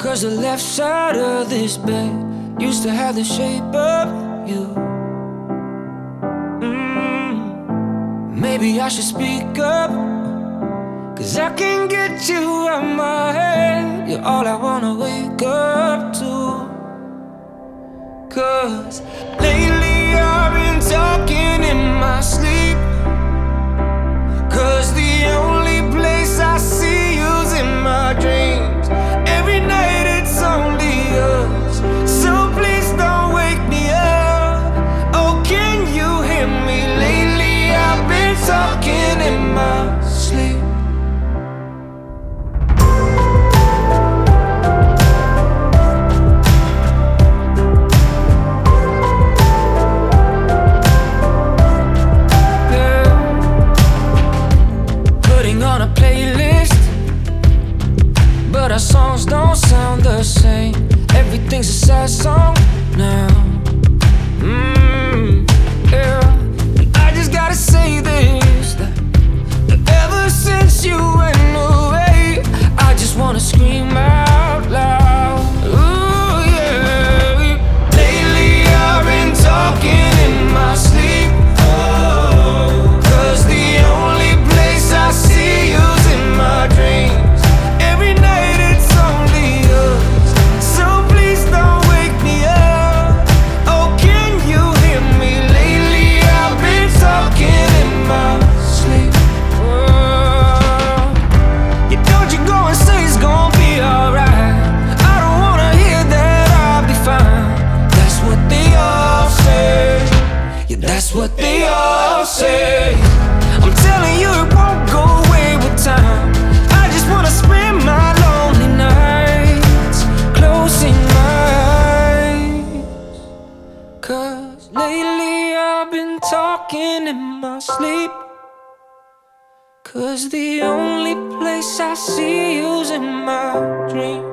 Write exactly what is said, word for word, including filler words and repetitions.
'Cause the left side of this bed used to have the shape of you. mm. Maybe I should speak up, 'cause I can't get you out my head. You're all I wanna wake up to. 'Cause lately I've been talking in my sleep. 'Cause the only place I see you's in my dreams. Every night it's only us, so please don't wake me up. Oh, can you hear me? Lately I've been talking in my sleep. But our songs don't sound the same. Everything's a sad song now. mm, yeah. And I just gotta say this, that, that ever since you went away, I just wanna scream out loud. Ooh, yeah. Lately I've been talking in my sleep. Oh, 'cause the only place I see you's in my dreams. Every night it's only us, so please don't wake me up. Oh, can you hear me? Lately I've been talking in my sleep. Oh, yeah, don't you go and say it's gonna be alright. I don't wanna hear that I'll be fine. That's what they all say. Yeah, that's what they all say. I'm telling you it won't go away with time. I just wanna spend my lonely nights closing my eyes. 'Cause lately I've been talking in my sleep. 'Cause the only place I see you's in my dreams.